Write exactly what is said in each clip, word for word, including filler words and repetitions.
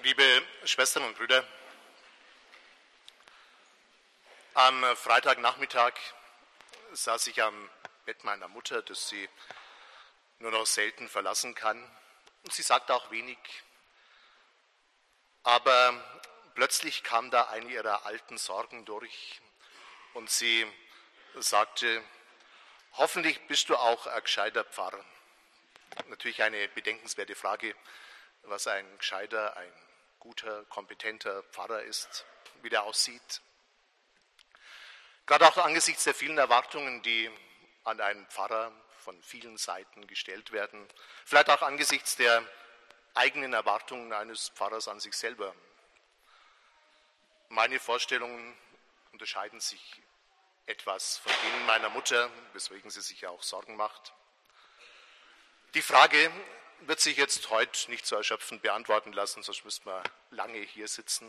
Liebe Schwestern und Brüder, am Freitagnachmittag saß ich am Bett meiner Mutter, das sie nur noch selten verlassen kann. Und sie sagte auch wenig, aber plötzlich kam da eine ihrer alten Sorgen durch und sie sagte, hoffentlich bist du auch ein gescheiter Pfarrer. Natürlich eine bedenkenswerte Frage, was ein gescheiter, ein guter, kompetenter Pfarrer ist, wie der aussieht. Gerade auch angesichts der vielen Erwartungen, die an einen Pfarrer von vielen Seiten gestellt werden, vielleicht auch angesichts der eigenen Erwartungen eines Pfarrers an sich selber. Meine Vorstellungen unterscheiden sich etwas von denen meiner Mutter, weswegen sie sich ja auch Sorgen macht. Die Frage wird sich jetzt heute nicht so erschöpfend beantworten lassen, sonst müssten wir lange hier sitzen.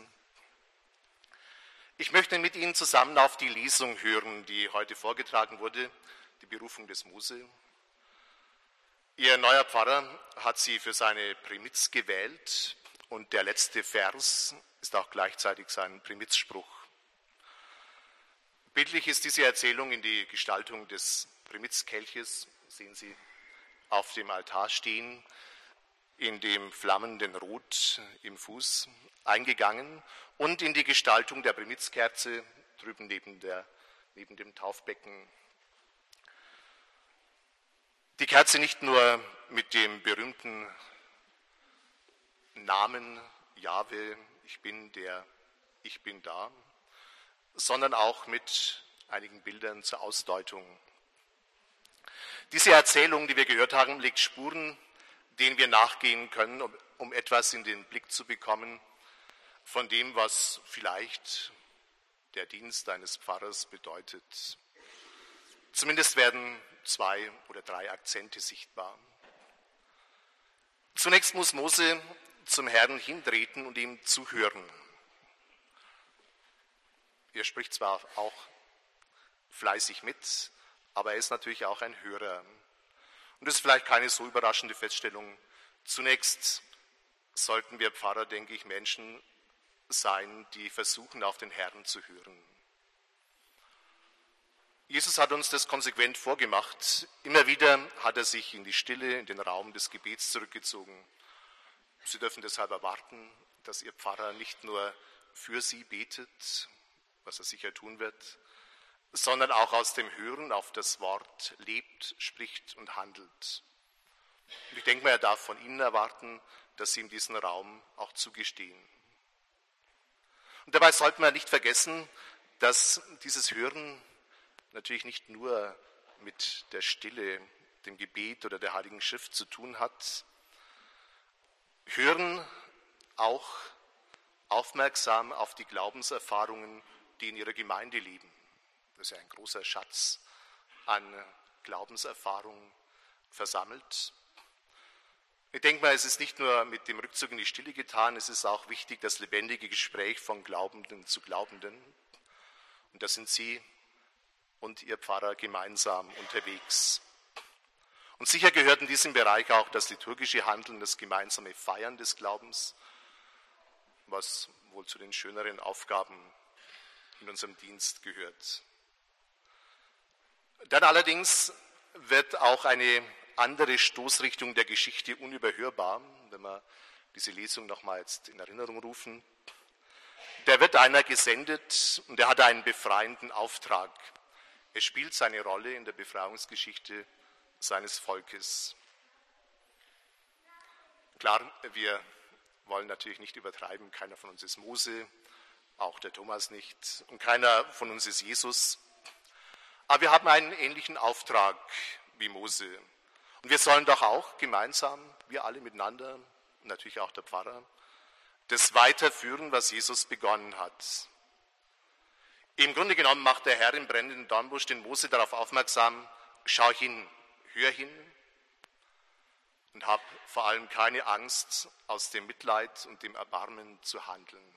Ich möchte mit Ihnen zusammen auf die Lesung hören, die heute vorgetragen wurde, die Berufung des Mose. Ihr neuer Pfarrer hat sie für seine Primiz gewählt und der letzte Vers ist auch gleichzeitig sein Primizspruch. Bildlich ist diese Erzählung in die Gestaltung des Primizkelches, sehen Sie auf dem Altar stehen, in dem flammenden Rot im Fuß eingegangen und in die Gestaltung der Primizkerze drüben neben, der, neben dem Taufbecken. Die Kerze nicht nur mit dem berühmten Namen Jahwe, ich bin der, ich bin da, sondern auch mit einigen Bildern zur Ausdeutung. Diese Erzählung, die wir gehört haben, legt Spuren, denen wir nachgehen können, um, um etwas in den Blick zu bekommen von dem, was vielleicht der Dienst eines Pfarrers bedeutet. Zumindest werden zwei oder drei Akzente sichtbar. Zunächst muss Mose zum Herrn hintreten und ihm zuhören. Er spricht zwar auch fleißig mit, aber er ist natürlich auch ein Hörer. Und das ist vielleicht keine so überraschende Feststellung. Zunächst sollten wir Pfarrer, denke ich, Menschen sein, die versuchen, auf den Herrn zu hören. Jesus hat uns das konsequent vorgemacht. Immer wieder hat er sich in die Stille, in den Raum des Gebets zurückgezogen. Sie dürfen deshalb erwarten, dass Ihr Pfarrer nicht nur für Sie betet, was er sicher tun wird, sondern auch aus dem Hören auf das Wort lebt, spricht und handelt. Und ich denke mal, er darf von Ihnen erwarten, dass Sie ihm diesen Raum auch zugestehen. Und dabei sollten wir nicht vergessen, dass dieses Hören natürlich nicht nur mit der Stille, dem Gebet oder der Heiligen Schrift zu tun hat. Hören auch aufmerksam auf die Glaubenserfahrungen, die in Ihrer Gemeinde leben. Das ist ja ein großer Schatz an Glaubenserfahrung versammelt. Ich denke mal, es ist nicht nur mit dem Rückzug in die Stille getan, es ist auch wichtig, das lebendige Gespräch von Glaubenden zu Glaubenden. Und da sind Sie und Ihr Pfarrer gemeinsam unterwegs. Und sicher gehört in diesem Bereich auch das liturgische Handeln, das gemeinsame Feiern des Glaubens, was wohl zu den schöneren Aufgaben in unserem Dienst gehört. Dann allerdings wird auch eine andere Stoßrichtung der Geschichte unüberhörbar, wenn wir diese Lesung nochmal jetzt in Erinnerung rufen. Da wird einer gesendet und er hat einen befreienden Auftrag. Er spielt seine Rolle in der Befreiungsgeschichte seines Volkes. Klar, wir wollen natürlich nicht übertreiben, keiner von uns ist Mose, auch der Thomas nicht und keiner von uns ist Jesus. Aber wir haben einen ähnlichen Auftrag wie Mose. Und wir sollen doch auch gemeinsam, wir alle miteinander, natürlich auch der Pfarrer, das weiterführen, was Jesus begonnen hat. Im Grunde genommen macht der Herr im brennenden Dornbusch den Mose darauf aufmerksam, schau hin, hör hin und hab vor allem keine Angst, aus dem Mitleid und dem Erbarmen zu handeln.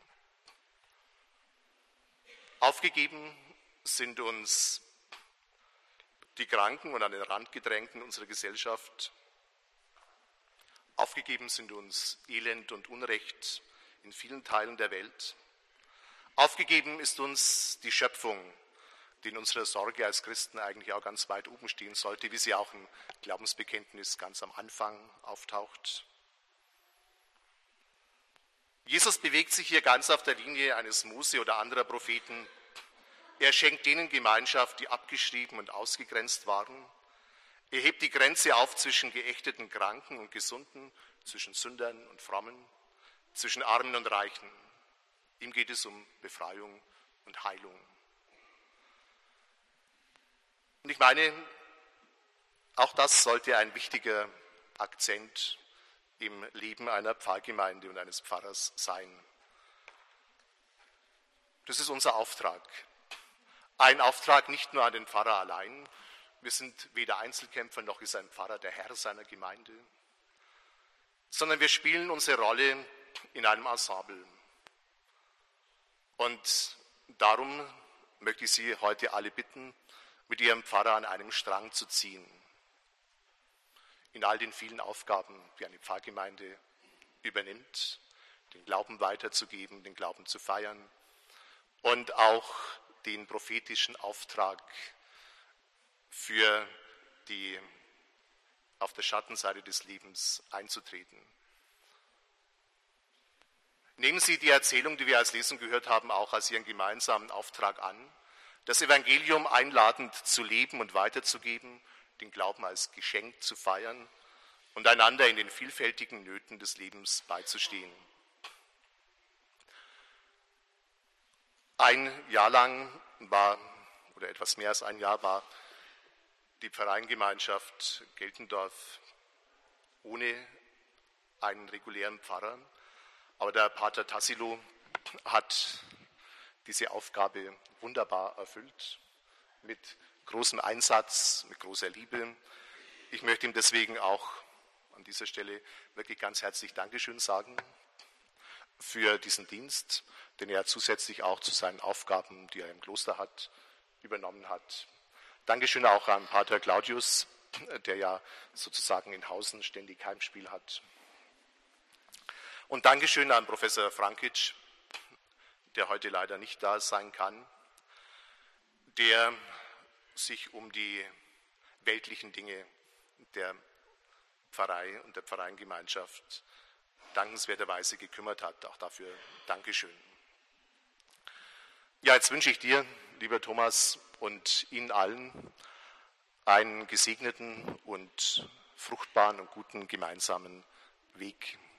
Aufgegeben sind uns die Kranken und an den Rand gedrängten unserer Gesellschaft. Aufgegeben sind uns Elend und Unrecht in vielen Teilen der Welt. Aufgegeben ist uns die Schöpfung, die in unserer Sorge als Christen eigentlich auch ganz weit oben stehen sollte, wie sie auch im Glaubensbekenntnis ganz am Anfang auftaucht. Jesus bewegt sich hier ganz auf der Linie eines Mose oder anderer Propheten. Er schenkt denen Gemeinschaft, die abgeschrieben und ausgegrenzt waren. Er hebt die Grenze auf zwischen geächteten Kranken und Gesunden, zwischen Sündern und Frommen, zwischen Armen und Reichen. Ihm geht es um Befreiung und Heilung. Und ich meine, auch das sollte ein wichtiger Akzent im Leben einer Pfarrgemeinde und eines Pfarrers sein. Das ist unser Auftrag. Ein Auftrag nicht nur an den Pfarrer allein. Wir sind weder Einzelkämpfer, noch ist ein Pfarrer der Herr seiner Gemeinde, sondern wir spielen unsere Rolle in einem Ensemble. Und darum möchte ich Sie heute alle bitten, mit Ihrem Pfarrer an einem Strang zu ziehen. In all den vielen Aufgaben, die eine Pfarrgemeinde übernimmt, den Glauben weiterzugeben, den Glauben zu feiern und auch den prophetischen Auftrag für die auf der Schattenseite des Lebens einzutreten. Nehmen Sie die Erzählung, die wir als Lesung gehört haben, auch als Ihren gemeinsamen Auftrag an, das Evangelium einladend zu leben und weiterzugeben, den Glauben als Geschenk zu feiern und einander in den vielfältigen Nöten des Lebens beizustehen. Ein Jahr lang war, oder etwas mehr als ein Jahr war, die Pfarreiengemeinschaft Geltendorf ohne einen regulären Pfarrer. Aber der Pater Tassilo hat diese Aufgabe wunderbar erfüllt, mit großem Einsatz, mit großer Liebe. Ich möchte ihm deswegen auch an dieser Stelle wirklich ganz herzlich Dankeschön sagen für diesen Dienst, den er zusätzlich auch zu seinen Aufgaben, die er im Kloster hat, übernommen hat. Dankeschön auch an Pater Claudius, der ja sozusagen in Hausen ständig Heimspiel hat. Und Dankeschön an Professor Frankic, der heute leider nicht da sein kann, der sich um die weltlichen Dinge der Pfarrei und der Pfarreiengemeinschaft dankenswerterweise gekümmert hat. Auch dafür Dankeschön. Ja, jetzt wünsche ich dir, lieber Thomas, und Ihnen allen einen gesegneten und fruchtbaren und guten gemeinsamen Weg.